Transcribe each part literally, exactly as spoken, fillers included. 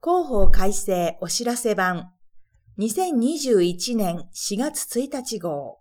広報改正お知らせ版にせんにじゅういちねんしがつついたち号。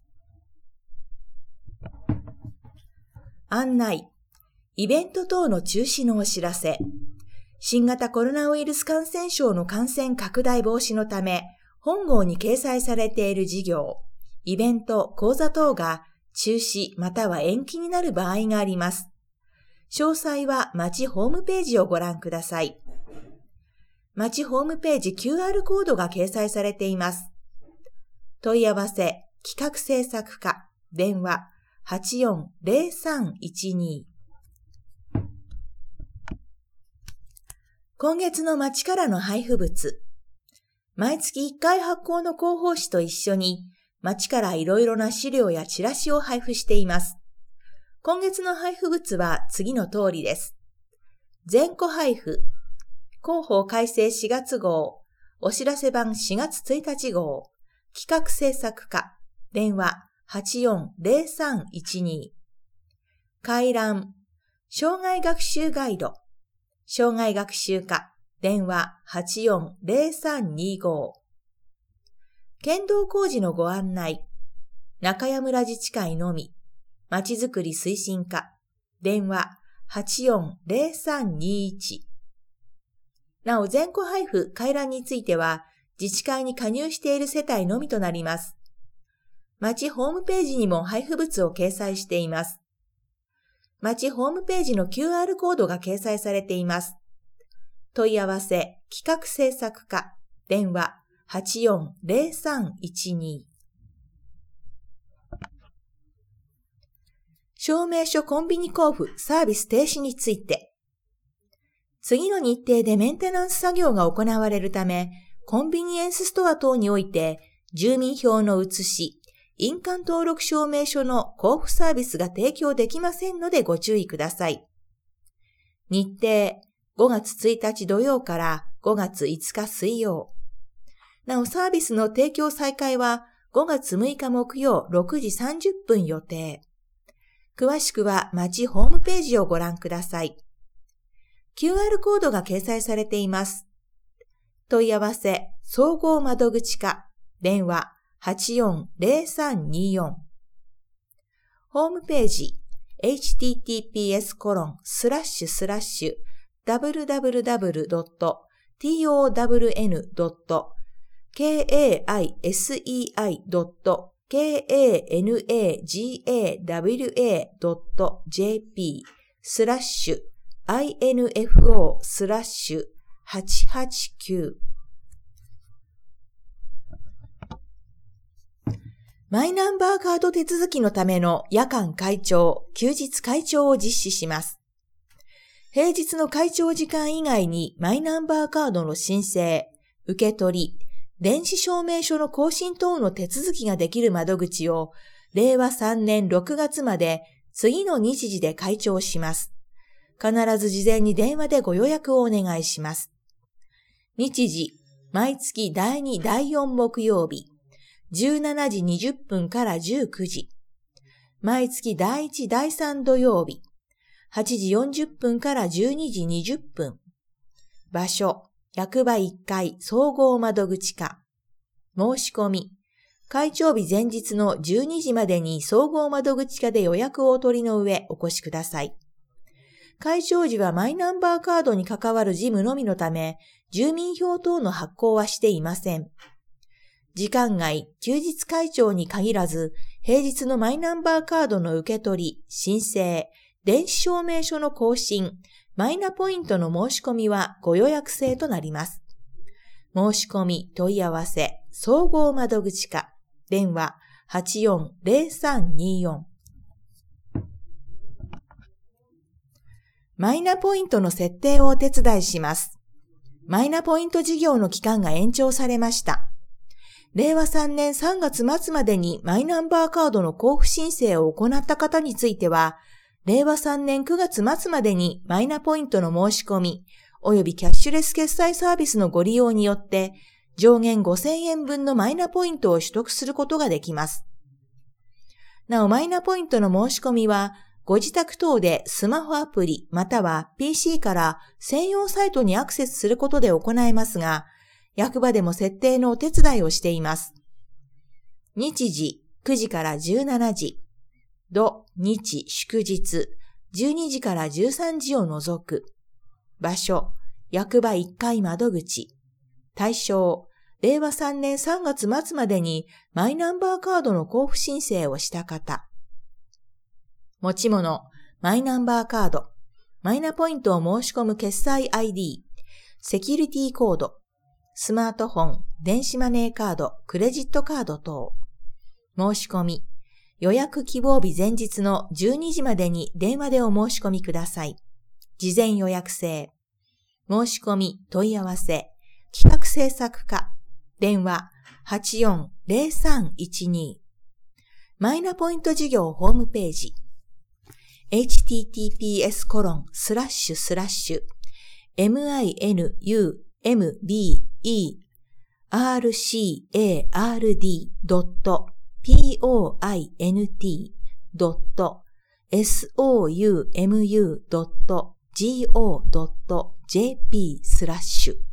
案内、イベント等の中止のお知らせ。新型コロナウイルス感染症の感染拡大防止のため、本号に掲載されている事業、イベント、講座等が中止または延期になる場合があります。詳細は町ホームページをご覧ください。町ホームページ キューアール コードが掲載されています。問い合わせ、企画制作課、電話 はちよんゼロさんいちに。今月の町からの配布物。毎月いっかい発行の広報誌と一緒に、町からいろいろな資料やチラシを配布しています。今月の配布物は次の通りです。全戸配布。広報改正しがつ号、お知らせ版しがつついたち号、企画制作課、電話 はちよんゼロさんいちに。回覧、障害学習ガイド、障害学習課、電話 はちよんゼロさんにご。県道工事のご案内、中谷村自治会のみ、まちづくり推進課、電話 はちよんゼロさんにいち。なお、全戸配布、回覧については、自治会に加入している世帯のみとなります。町ホームページにも配布物を掲載しています。町ホームページの キューアール コードが掲載されています。問い合わせ、企画制作課、電話 はちよんゼロさんいちに。証明書コンビニ交付サービス停止について、次の日程でメンテナンス作業が行われるため、コンビニエンスストア等において、住民票の写し、印鑑登録証明書の交付サービスが提供できませんのでご注意ください。日程、ごがつついたち土曜からごがついつか水曜。なお、サービスの提供再開はごがつむいか木曜ろくじさんじゅっぷん予定。詳しくは町ホームページをご覧ください。キューアール コードが掲載されています。問い合わせ、総合窓口課、電話 はちよんゼロさんによん。ホームページ、エイチティーティーピーエスコロンスラッシュスラッシュダブリュダブリュダブリュドットトウエヌドットケーエーアイエスイーアイドットケーエーエヌエージーエーダブリュエードットジェーピースラッシュアイエヌエフオースラッシュはちはちきゅう。マイナンバーカード手続きのための夜間開帳、休日開帳を実施します。平日の開帳時間以外にマイナンバーカードの申請、受け取り、電子証明書の更新等の手続きができる窓口をれいわさんねんろくがつまで次の日時で開帳します。必ず事前に電話でご予約をお願いします。日時、毎月だいに、だいよん木曜日、じゅうしちじにじゅっぷんからじゅうくじ。毎月だいいち、だいさん土曜日、はちじよんじゅっぷんからじゅうにじにじゅっぷん。場所、役場いっかい総合窓口課。申し込み、開帳日前日のじゅうにじまでに総合窓口課で予約をお取りの上お越しください。開帳時はマイナンバーカードに関わる事務のみのため、住民票等の発行はしていません。時間外、休日開帳に限らず、平日のマイナンバーカードの受け取り、申請、電子証明書の更新、マイナポイントの申し込みはご予約制となります。申し込み、問い合わせ、総合窓口課、電話 はちよんゼロさんによん。マイナポイントの設定をお手伝いします。マイナポイント事業の期間が延長されました。れいわさんねんさんがつ末までにマイナンバーカードの交付申請を行った方については、れいわさんねんくがつ末までにマイナポイントの申し込み、及びキャッシュレス決済サービスのご利用によって、上限ごせんえんぶんのマイナポイントを取得することができます。なお、マイナポイントの申し込みは、 ご自宅等でスマホアプリまたは ピーシー から専用サイトにアクセスすることで行えますが、役場でも設定のお手伝いをしています。日時くじからじゅうしちじ、土日祝日じゅうにじからじゅうさんじを除く。場所、役場いっかい窓口。対象、れいわさんねんさんがつ末までにマイナンバーカードの交付申請をした方。持ち物、マイナンバーカード、マイナポイントを申し込む決済 アイディー、セキュリティコード、スマートフォン、電子マネーカード、クレジットカード等。申し込み、予約希望日前日のじゅうにじまでに電話でお申し込みください。事前予約制。申し込み、問い合わせ、企画制作課、電話 はちよんぜろさんいちに。マイナポイント事業ホームページ。エイチティーティーピーエスコロンスラッシュスラッシュエムアイエヌユーエムビーイーアールシーエーアールディードットピーオーアイエヌティードットエスオーユーエムユードットジーオードットジェーピースラッシュ